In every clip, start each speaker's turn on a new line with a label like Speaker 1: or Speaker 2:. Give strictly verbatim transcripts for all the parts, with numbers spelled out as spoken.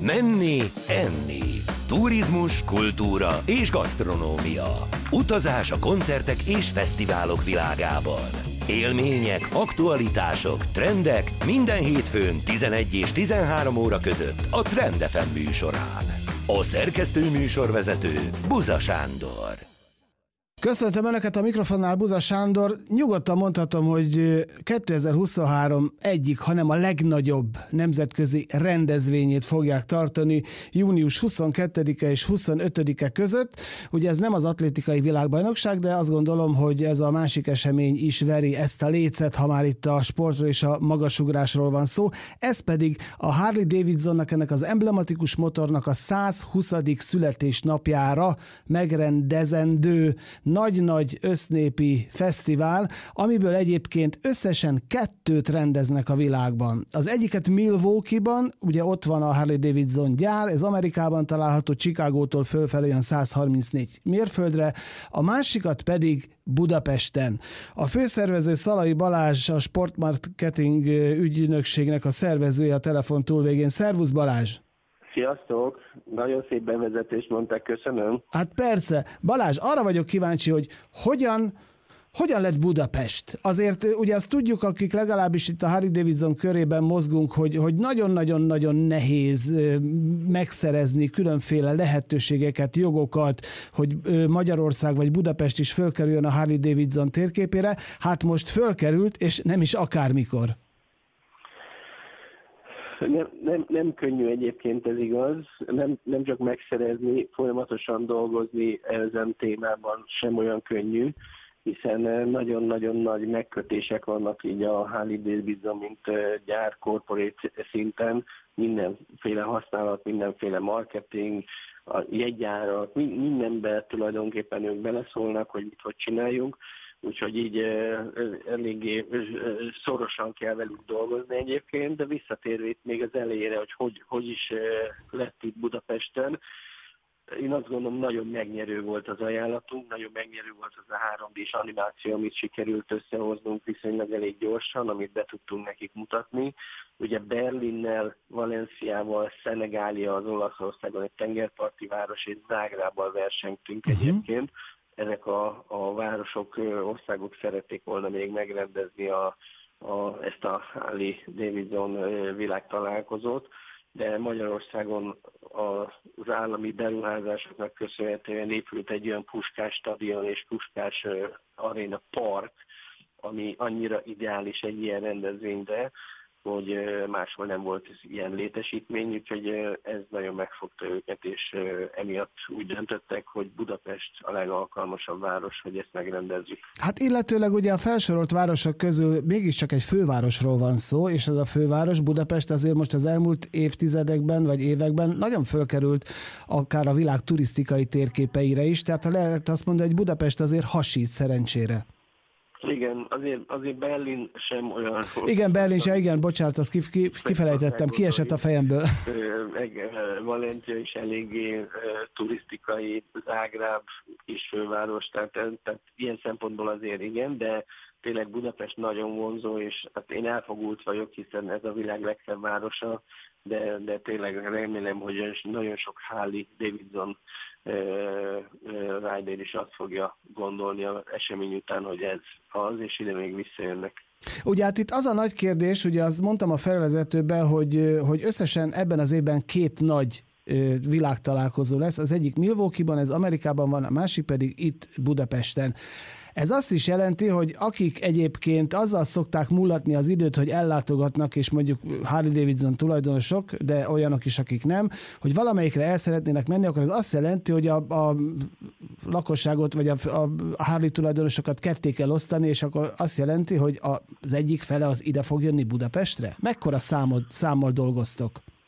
Speaker 1: Menni, enni. Turizmus, kultúra és gasztronómia. Utazás a koncertek és fesztiválok világában. Élmények, aktualitások, trendek minden hétfőn tizenegy és tizenhárom óra között a Trend ef em műsorán. A szerkesztő műsorvezető Buza Sándor.
Speaker 2: Köszöntöm Önöket, a mikrofonnál Buza Sándor. Nyugodtan mondhatom, hogy kétezer-huszonhárom egyik, hanem a legnagyobb nemzetközi rendezvényét fogják tartani június huszonkettedike és huszonötödike között. Ugye ez nem az atlétikai világbajnokság, de azt gondolom, hogy ez a másik esemény is veri ezt a lécet, ha már itt a sportról és a magasugrásról van szó. Ez pedig a Harley Davidsonnak, ennek az emblematikus motornak a százhuszadik születésnapjára megrendezendő nagy-nagy össznépi fesztivál, amiből egyébként összesen kettőt rendeznek a világban. Az egyiket Milwaukee-ban, ugye ott van a Harley Davidson gyár, ez Amerikában található, Chicagótól fölfelé olyan százharmincnégy mérföldre, a másikat pedig Budapesten. A főszervező Szalai Balázs, a sportmarketing ügynökségnek a szervezője a telefon túlvégén. Szervusz Balázs!
Speaker 3: Sziasztok! Nagyon szép bevezetést mondták, köszönöm.
Speaker 2: Hát persze. Balázs, arra vagyok kíváncsi, hogy hogyan, hogyan lett Budapest? Azért ugye azt tudjuk, akik legalábbis itt a Harley Davidson körében mozgunk, hogy, hogy nagyon-nagyon-nagyon nehéz megszerezni különféle lehetőségeket, jogokat, hogy Magyarország vagy Budapest is fölkerüljön a Harley Davidson térképére. Hát most fölkerült, és nem is akármikor.
Speaker 3: Nem, nem, nem könnyű egyébként, ez igaz, nem, nem csak megszerezni, folyamatosan dolgozni ezen témában sem olyan könnyű, hiszen nagyon-nagyon nagy megkötések vannak így a Harley Davidson, mint gyár, corporate szinten, mindenféle használat, mindenféle marketing, a jegyárak, mindenben tulajdonképpen ők beleszólnak, hogy mit hogy csináljunk. Úgyhogy így eléggé szorosan kell velük dolgozni egyébként, de visszatérve itt még az elejére, hogy hogy, hogy is lett itt Budapesten. Én azt gondolom, nagyon megnyerő volt az ajánlatunk, nagyon megnyerő volt az a három dés animáció, amit sikerült összehoznunk viszonylag elég gyorsan, amit be tudtunk nekik mutatni. Ugye Berlinnel, Valenciával, Szenegália, az Olaszországon egy tengerparti város, és Zágrábbal versengtünk uh-huh. egyébként. Ezek a, a városok, országok szerették volna még megrendezni a, a, ezt a Harley Davidson világtalálkozót, de Magyarországon az állami beruházásoknak köszönhetően épült egy olyan Puskás stadion és Puskás aréna park, ami annyira ideális egy ilyen rendezvényre, hogy máshol nem volt ilyen létesítmény, úgyhogy ez nagyon megfogta őket, és emiatt úgy döntöttek, hogy Budapest a legalkalmasabb város, hogy ezt megrendezzük.
Speaker 2: Hát illetőleg ugye a felsorolt városok közül mégiscsak egy fővárosról van szó, és ez a főváros, Budapest azért most az elmúlt évtizedekben vagy években nagyon fölkerült akár a világ turisztikai térképeire is, tehát ha lehet azt mondani, hogy Budapest azért hasít szerencsére.
Speaker 3: Igen, azért, azért Berlin sem olyan...
Speaker 2: Igen, Berlin sem, igen, bocsánat, azt kif, kif, kifelejtettem, kiesett a fejemből.
Speaker 3: Valencia is eléggé turisztikai, Zágráb is főváros, tehát, tehát ilyen szempontból azért igen, de tényleg Budapest nagyon vonzó, és hát én elfogult vagyok, hiszen ez a világ legszebb városa, de, de tényleg remélem, hogy nagyon sok Harley Davidson uh, uh, rider is azt fogja gondolni az esemény után, hogy ez az, és ide még visszajönnek.
Speaker 2: Ugye hát itt az a nagy kérdés, ugye azt mondtam a felvezetőben, hogy, hogy összesen ebben az évben két nagy világtalálkozó lesz. Az egyik Milwaukee-ban, ez Amerikában van, a másik pedig itt Budapesten. Ez azt is jelenti, hogy akik egyébként azzal szokták múlatni az időt, hogy ellátogatnak, és mondjuk Harley Davidson tulajdonosok, de olyanok is, akik nem, hogy valamelyikre el szeretnének menni, akkor ez azt jelenti, hogy a, a lakosságot, vagy a, a Harley tulajdonosokat ketté kell osztani, és akkor azt jelenti, hogy az egyik fele az ide fog jönni Budapestre? Mekkora számod, számmal dolgoztok?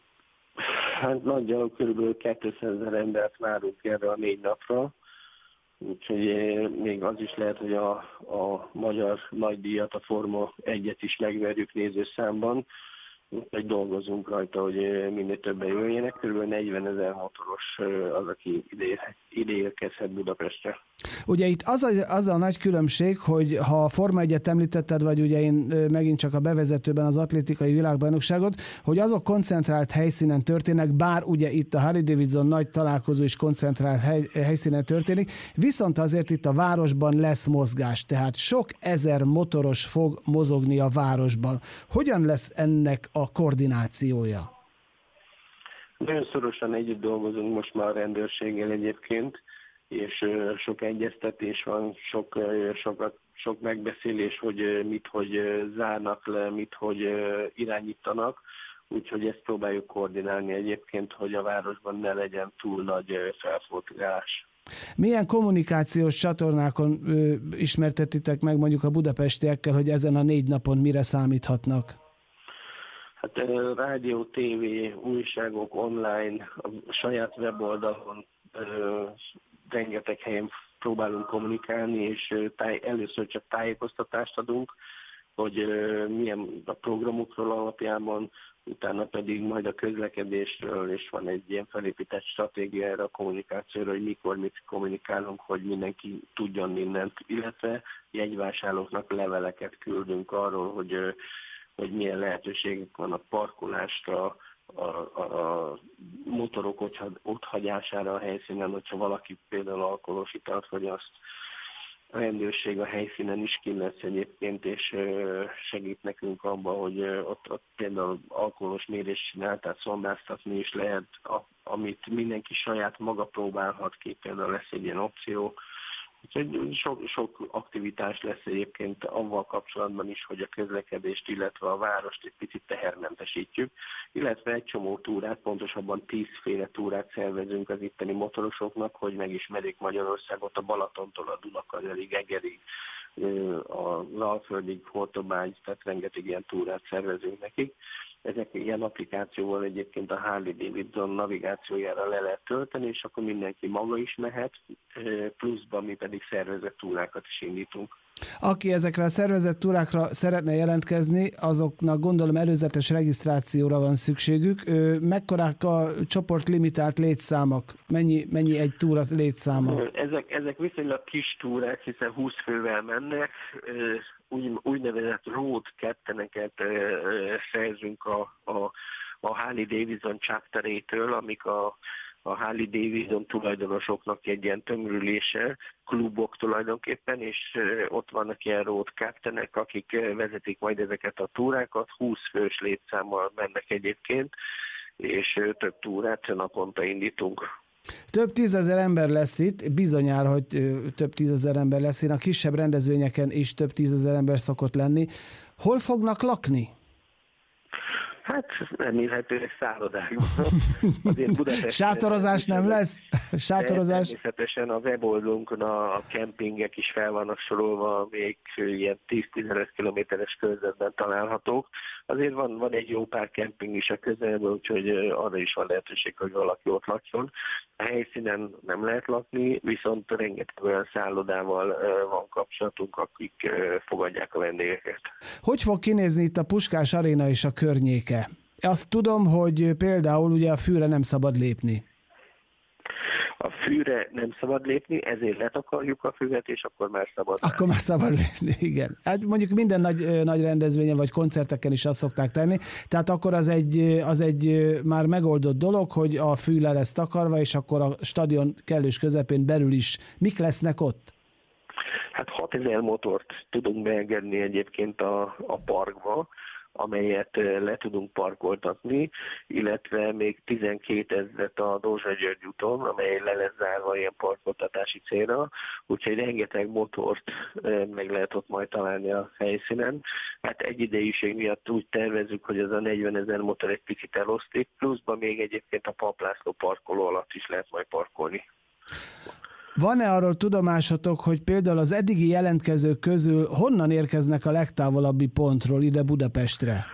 Speaker 3: Hát nagyjából körülbelül kétszázezer embert várunk erre a négy napra, úgyhogy még az is lehet, hogy a, a magyar nagydíjat, a Forma egyet is megverjük nézőszámban. hogy dolgozunk rajta, hogy minél többen jöjjenek. Körülbelül negyvenezer motoros az, aki ide, ide érkezhet Budapestre.
Speaker 2: Ugye itt az a, az a nagy különbség, hogy ha a Forma egyet említetted, vagy ugye én megint csak a bevezetőben az atlétikai világbajnokságot, hogy azok koncentrált helyszínen történnek, bár ugye itt a Harley Davidson nagy találkozó is koncentrált hely, helyszínen történik, viszont azért itt a városban lesz mozgás, tehát sok ezer motoros fog mozogni a városban. Hogyan lesz ennek a koordinációja?
Speaker 3: Nagyon szorosan együtt dolgozunk most már a rendőrséggel egyébként, és sok egyeztetés van, sok, sokat, sok megbeszélés, hogy mit, hogy zárnak le, mit, hogy irányítanak, úgyhogy ezt próbáljuk koordinálni egyébként, hogy a városban ne legyen túl nagy felforgás.
Speaker 2: Milyen kommunikációs csatornákon ö, ismertetitek meg mondjuk a budapestiekkel, hogy ezen a négy napon mire számíthatnak?
Speaker 3: Hát rádió, tévé, újságok, online, a saját weboldalon rengeteg helyen próbálunk kommunikálni, és táj, először csak tájékoztatást adunk, hogy milyen a programokról alapjában, utána pedig majd a közlekedésről, és van egy ilyen felépített stratégia erre a kommunikációra, hogy mikor mit kommunikálunk, hogy mindenki tudjon mindent, illetve jegyvásárlóknak leveleket küldünk arról, hogy, hogy milyen lehetőségek van a parkolásra, A, a, a motorok ott hagyására a helyszínen, hogyha valaki például alkoholos italt fogyaszt. A rendőrség a helyszínen is ki lesz egyébként, és segít nekünk abban, hogy ott, ott például alkoholos mérést csinál, tehát szondáztatni is lehet, amit mindenki saját maga próbálhat ki, például lesz egy ilyen opció. Úgyhogy sok, sok aktivitás lesz egyébként avval kapcsolatban is, hogy a közlekedést, illetve a várost egy picit tehermentesítjük, illetve egy csomó túrát, pontosabban tízféle túrát szervezünk az itteni motorosoknak, hogy megismerjék Magyarországot a Balatontól a Dunakanyarrig, Egerig, az Alföldig, Hortobágy, tehát rengeteg ilyen túrát szervezünk nekik. Ezek ilyen applikációval egyébként a Harley Davidson navigációjára le lehet tölteni, és akkor mindenki maga is mehet, pluszban mi pedig szervezett túrákat is indítunk. Aki
Speaker 2: ezekre a szervezett túrákra szeretne jelentkezni, azoknak gondolom előzetes regisztrációra van szükségük. Mekkorák a csoportlimitált létszámok? Mennyi, mennyi egy túra létszáma?
Speaker 3: Ezek, ezek viszonylag kis túrák, hiszen húsz fővel mennek. Úgy, úgynevezett road captaineket szerzünk a, a, a Harley Davidson chapterétől, amik a a Harley Davidson tulajdonosoknak egy ilyen tömörülése, klubok tulajdonképpen, és ott vannak ilyen road captainek, akik vezetik majd ezeket a túrákat, húsz fős létszámmal mennek egyébként, és több túrát naponta indítunk.
Speaker 2: Több tízezer ember lesz itt, bizonyára, hogy több tízezer ember lesz, én a kisebb rendezvényeken is több tízezer ember szokott lenni. Hol fognak lakni?
Speaker 3: Hát remélhetőleg szállodákban.
Speaker 2: Sátorozás nem lesz? Sátorozás?
Speaker 3: Természetesen a weboldunkon a kempingek is fel vannak sorolva, még ilyen tíz-tizenöt kilométeres körzetben találhatók. Azért van, van egy jó pár kemping is a közelben, úgyhogy arra is van lehetőség, hogy valaki ott lakjon. A helyszínen nem lehet lakni, viszont rengeteg olyan szállodával van kapcsolatunk, akik fogadják a vendégeket.
Speaker 2: Hogy fog kinézni itt a Puskás Aréna és a környéke? Azt tudom, hogy például ugye a Fűre nem szabad lépni.
Speaker 3: A Fűre nem szabad lépni, ezért letakarjuk a füvet, és akkor már szabad.
Speaker 2: Akkor már szabad lépni, igen. Hát mondjuk minden nagy, nagy rendezvényen vagy koncerteken is azt szokták tenni, tehát akkor az egy, az egy már megoldott dolog, hogy a fű le lesz takarva, és akkor a stadion kellős közepén belül is mik lesznek ott?
Speaker 3: Hát hatezer motort tudunk beengedni egyébként a, a parkba, amelyet le tudunk parkoltatni, illetve még tizenkétezret a Dózsa György úton, amely le lesz zárva ilyen parkoltatási célra, úgyhogy rengeteg motort meg lehet ott majd találni a helyszínen. Hát egy idejűség miatt úgy tervezzük, hogy az a negyvenezer motor egy picit elosztik, pluszban még egyébként a Papp László parkoló alatt is lehet majd parkolni.
Speaker 2: Van-e arról tudomásatok, hogy például az eddigi jelentkezők közül honnan érkeznek a legtávolabbi pontról ide Budapestre?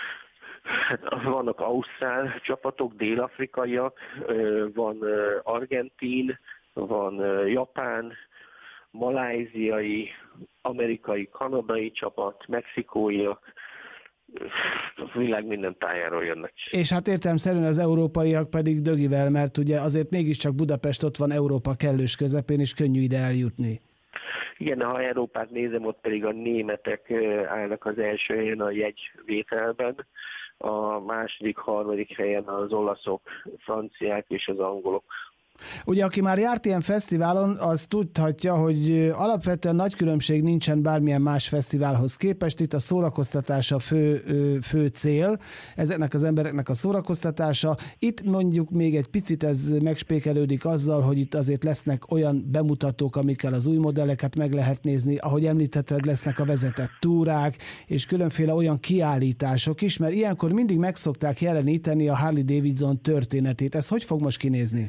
Speaker 3: Hát vannak ausztrál csapatok, dél-afrikaiak, van argentin, van japán, maláziai, amerikai, kanadai csapat, mexikóiak, a világ minden tájáról jönnek.
Speaker 2: És hát értelemszerűen az európaiak pedig dögivel, mert ugye azért mégiscsak Budapest ott van Európa kellős közepén, és könnyű ide eljutni.
Speaker 3: Igen, ha Európát nézem, ott pedig a németek állnak az első helyen a jegyvételben, a második, harmadik helyen az olaszok, franciák és az angolok.
Speaker 2: Ugye, aki már járt ilyen fesztiválon, az tudhatja, hogy alapvetően nagy különbség nincsen bármilyen más fesztiválhoz képest. Itt a szórakoztatás a fő, fő cél, ezeknek az embereknek a szórakoztatása. Itt mondjuk még egy picit ez megspékelődik azzal, hogy itt azért lesznek olyan bemutatók, amikkel az új modelleket meg lehet nézni. Ahogy említetted, lesznek a vezetett túrák, és különféle olyan kiállítások is, mert ilyenkor mindig megszokták jeleníteni a Harley Davidson történetét. Ez hogy fog most kinézni?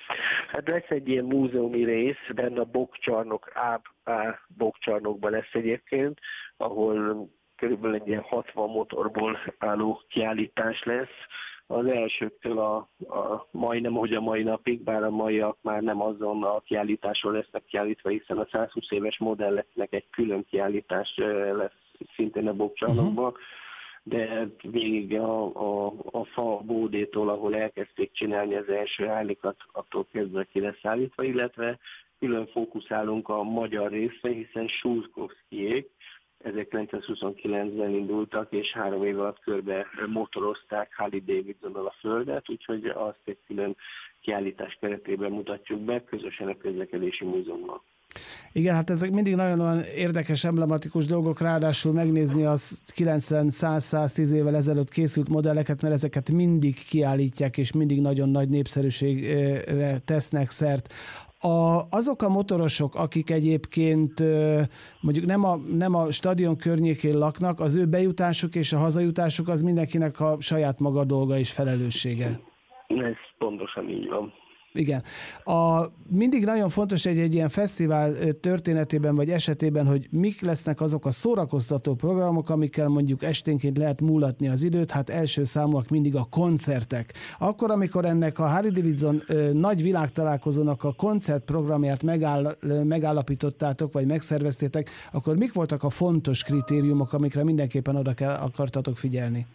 Speaker 3: Hát lesz egy ilyen múzeumi rész, benne a bokcsarnok, A, A bokcsarnokban lesz egyébként, ahol körülbelül egy ilyen hatvan motorból álló kiállítás lesz. Az elsőktől a, a majdnem, hogy a mai napig, bár a maiak már nem azon a kiállításról lesznek kiállítva, hiszen a százhúsz éves modelleknek egy külön kiállítás lesz szintén a bokcsarnokban. Uh-huh. De végig a, a, a fa bódétól, ahol elkezdték csinálni az első Harley-kat, attól kezdve ki lesz állítva, illetve külön fókuszálunk a magyar részre, hiszen Szulkovszkijék ezerkilencszázhuszonkilencben indultak, és három év alatt körbe motorozták Harley Davidsonnal a földet, úgyhogy azt egy külön kiállítás keretében mutatjuk be, közösen a Közlekedési Múzeummal.
Speaker 2: Igen, hát ezek mindig nagyon érdekes, emblematikus dolgok, ráadásul megnézni az kilencven-száz-száztíz évvel ezelőtt készült modelleket, mert ezeket mindig kiállítják, és mindig nagyon nagy népszerűségre tesznek szert. A, azok a motorosok, akik egyébként mondjuk nem a, nem a stadion környékén laknak, az ő bejutásuk és a hazajutásuk az mindenkinek a saját maga dolga és felelőssége.
Speaker 3: Ez pontosan így van.
Speaker 2: Igen. A, mindig nagyon fontos egy, egy ilyen fesztivál történetében vagy esetében, hogy mik lesznek azok a szórakoztató programok, amikkel mondjuk esténként lehet múlatni az időt, hát első számúak mindig a koncertek. Akkor, amikor ennek a Harley Davidson ö, nagy világtalálkozónak a koncertprogramját megáll, megállapítottátok, vagy megszerveztétek, akkor mik voltak a fontos kritériumok, amikre mindenképpen oda kell, akartatok figyelni?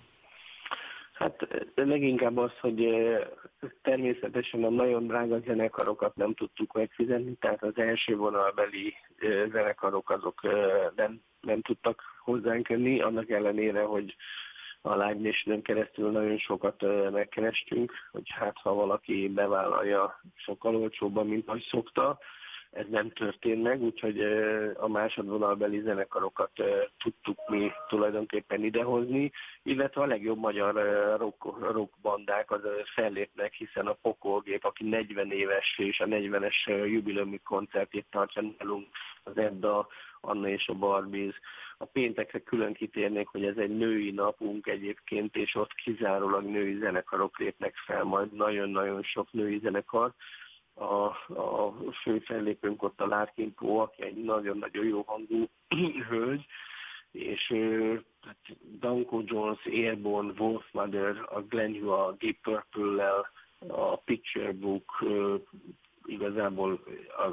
Speaker 3: Hát leginkább az, hogy természetesen a nagyon drága zenekarokat nem tudtuk megfizetni, tehát az első vonalbeli zenekarok azok nem, nem tudtak hozzánk jönni, annak ellenére, hogy a Live Nation-en keresztül nagyon sokat megkerestünk, hogy hát ha valaki bevállalja sokkal olcsóbban, mint ahogy szokta, ez nem történt meg, úgyhogy a másodvonalbeli zenekarokat tudtuk mi tulajdonképpen idehozni, illetve a legjobb magyar rock, rock bandák az fellépnek, hiszen a Pokolgép, aki negyven éves és a negyvenes jubileumi koncertét tartja nálunk, az Edda, Anna és a Barbies. A péntekre külön kitérnék, hogy ez egy női napunk egyébként, és ott kizárólag női zenekarok lépnek fel, majd nagyon-nagyon sok női zenekar. A, a fő fellépőnk ott a Larkin Poe, aki egy nagyon-nagyon jó hangú hölgy, és hát Danko Jones, Airborne, Wolfmother, a Glenn Hugh, a Deep Purple-lel, a Picture Book, igazából a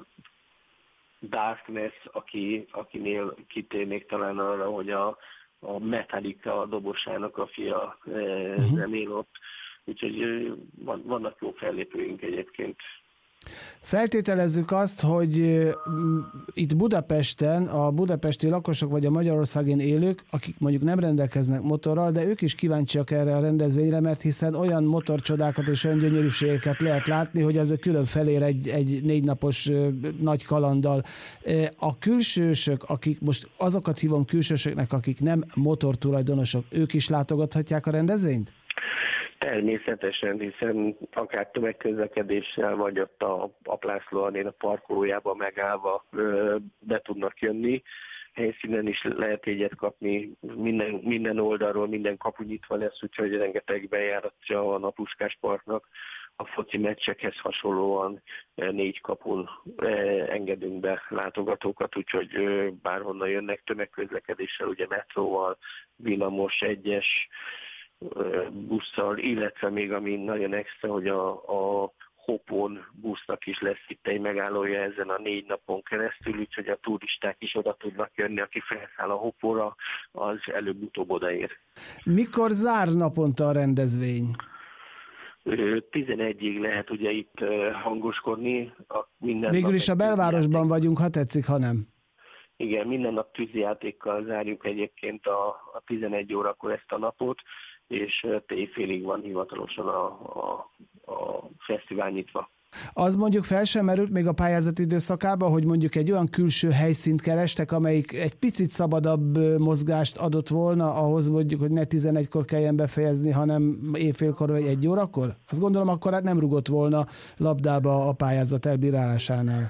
Speaker 3: Darkness, aki, akinél kitérnék talán arra, hogy a, a Metallica a dobosának a fia uh-huh. zenél ott, úgyhogy van, vannak jó fellépőink egyébként.
Speaker 2: Feltételezzük azt, hogy itt Budapesten a budapesti lakosok vagy a Magyarországon élők, akik mondjuk nem rendelkeznek motorral, de ők is kíváncsiak erre a rendezvényre, mert hiszen olyan motorcsodákat és olyan gyönyörűségeket lehet látni, hogy ez külön felér egy, egy négy napos nagy kalanddal. A külsősök, akik most azokat hívom külsősöknek, akik nem motortulajdonosok, ők is látogathatják a rendezvényt?
Speaker 3: Természetesen, hiszen akár tömegközlekedéssel, vagy ott a Aplászló Aréna parkolójában megállva be tudnak jönni. Helyszínen is lehet jegyet kapni, minden, minden oldalról, minden kapu nyitva lesz, úgyhogy rengeteg bejáratja van a Puskás Parknak. A foci meccsekhez hasonlóan négy kapun engedünk be látogatókat, úgyhogy bárhonnan jönnek tömegközlekedéssel, ugye metróval, villamos, egyes, busszal, illetve még ami nagyon extra, hogy a, a Hopon busznak is lesz itt egy megállója ezen a négy napon keresztül, úgyhogy a turisták is oda tudnak jönni, aki felszáll a Hopóra, az előbb-utóbb odaér.
Speaker 2: Mikor zár naponta a rendezvény?
Speaker 3: tizenegyig lehet ugye itt hangoskodni. A minden
Speaker 2: Végül is a belvárosban vagyunk, ha tetszik, ha nem.
Speaker 3: Igen, minden nap tűzijátékkal zárjuk egyébként a, a tizenegy órakor ezt a napot, és éjfélig van hivatalosan a, a, a fesztivál nyitva.
Speaker 2: Az mondjuk fel sem merült még a pályázati időszakában, hogy mondjuk egy olyan külső helyszínt kerestek, amelyik egy picit szabadabb mozgást adott volna ahhoz, mondjuk, hogy ne tizenegykor kelljen befejezni, hanem éjfélkor vagy egy órakor? Azt gondolom, akkor hát nem rugott volna labdába a pályázat elbírálásánál.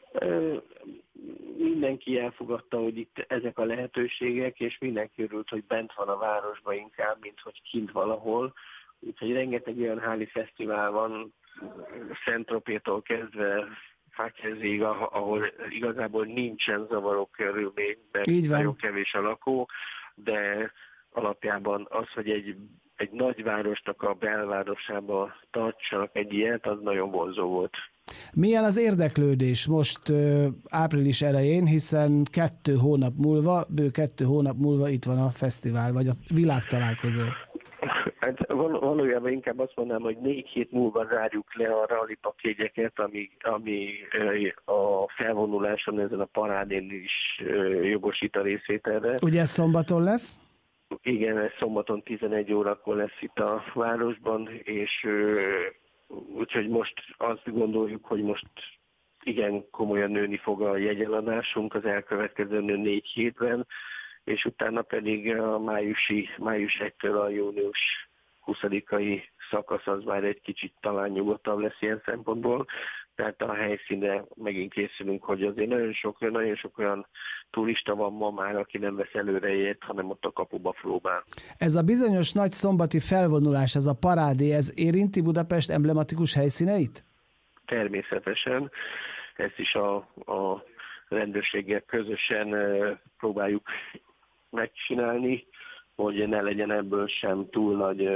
Speaker 3: Mindenki elfogadta, hogy itt ezek a lehetőségek, és mindenki örült, hogy bent van a városban inkább, mint hogy kint valahol. Úgyhogy rengeteg olyan háli fesztivál van, Szent-Tropétól kezdve Fákezig, ahol igazából nincsen zavaró körülmény, mert nagyon kevés a lakó, de alapjában az, hogy egy, egy nagyvárosnak a belvárosába tartsanak egy ilyet, az nagyon vonzó volt.
Speaker 2: Milyen az érdeklődés most ö, április elején, hiszen kettő hónap múlva, bő kettő hónap múlva itt van a fesztivál, vagy a világtalálkozó?
Speaker 3: Hát val- valójában inkább azt mondanám, hogy négy hét múlva zárjuk le a rallypakjegyeket, ami, ami a felvonuláson ezen a parádén is jogosít a részvételre.
Speaker 2: Ugye ez szombaton lesz?
Speaker 3: Igen, ez szombaton tizenegy órakor lesz itt a városban, és úgyhogy most azt gondoljuk, hogy most igen komolyan nőni fog a jegyeladásunk az elkövetkező négy hétben, és utána pedig a májusi, május elsejétől a június huszadikai szakasz az már egy kicsit talán nyugodtabb lesz ilyen szempontból. Tehát a helyszínre megint készülünk, hogy azért nagyon sok, nagyon sok olyan turista van ma már, aki nem vesz előre ilyet, hanem ott a kapuba próbál.
Speaker 2: Ez a bizonyos nagy szombati felvonulás, ez a parádé, ez érinti Budapest emblematikus helyszíneit?
Speaker 3: Természetesen. Ezt is a, a rendőrséggel közösen próbáljuk megcsinálni, hogy ne legyen ebből sem túl nagy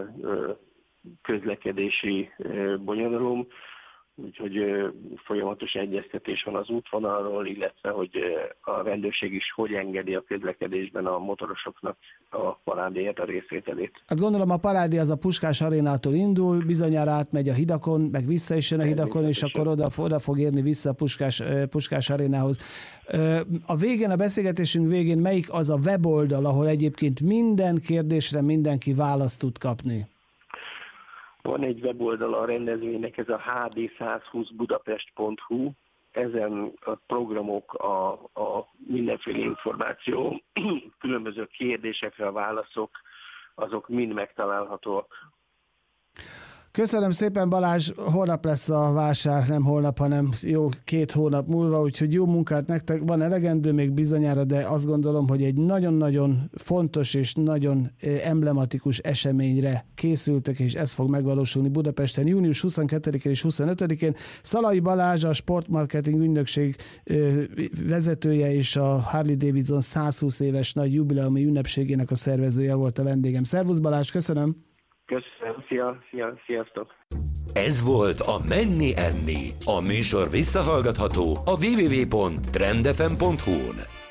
Speaker 3: közlekedési bonyodalom. Úgyhogy folyamatos egyeztetés van az útvonalról, illetve hogy a rendőrség is hogy engedi a közlekedésben a motorosoknak a parádéját, a részvételét.
Speaker 2: Hát gondolom a parádé az a Puskás arénától indul, bizonyára átmegy a hidakon, meg vissza is jön a hidakon, és akkor oda, oda fog érni vissza a Puskás, Puskás arénához. A végén, a beszélgetésünk végén melyik az a weboldal, ahol egyébként minden kérdésre mindenki választ tud kapni?
Speaker 3: Van egy weboldal a rendezvénynek, ez a h d százhúsz budapest pont h u. Ezen a programok, a, a mindenféle információ, különböző kérdésekre a válaszok, azok mind megtalálhatóak.
Speaker 2: Köszönöm szépen, Balázs, holnap lesz a vásár, nem holnap, hanem jó két hónap múlva, úgyhogy jó munkát nektek, van elegendő még bizonyára, de azt gondolom, hogy egy nagyon-nagyon fontos és nagyon emblematikus eseményre készültek, és ez fog megvalósulni Budapesten június huszonkettedikén és huszonötödikén. Szalai Balázs, a sportmarketing ügynökség vezetője és a Harley Davidson százhúsz éves nagy jubileumi ünnepségének a szervezője volt a vendégem. Szervusz Balázs, köszönöm!
Speaker 3: Köszönöm, szia, szia, sziasztok!
Speaker 1: Ez volt a Menni Enni. A műsor visszahallgatható a double-u double-u double-u pont trend f m pont h u-n.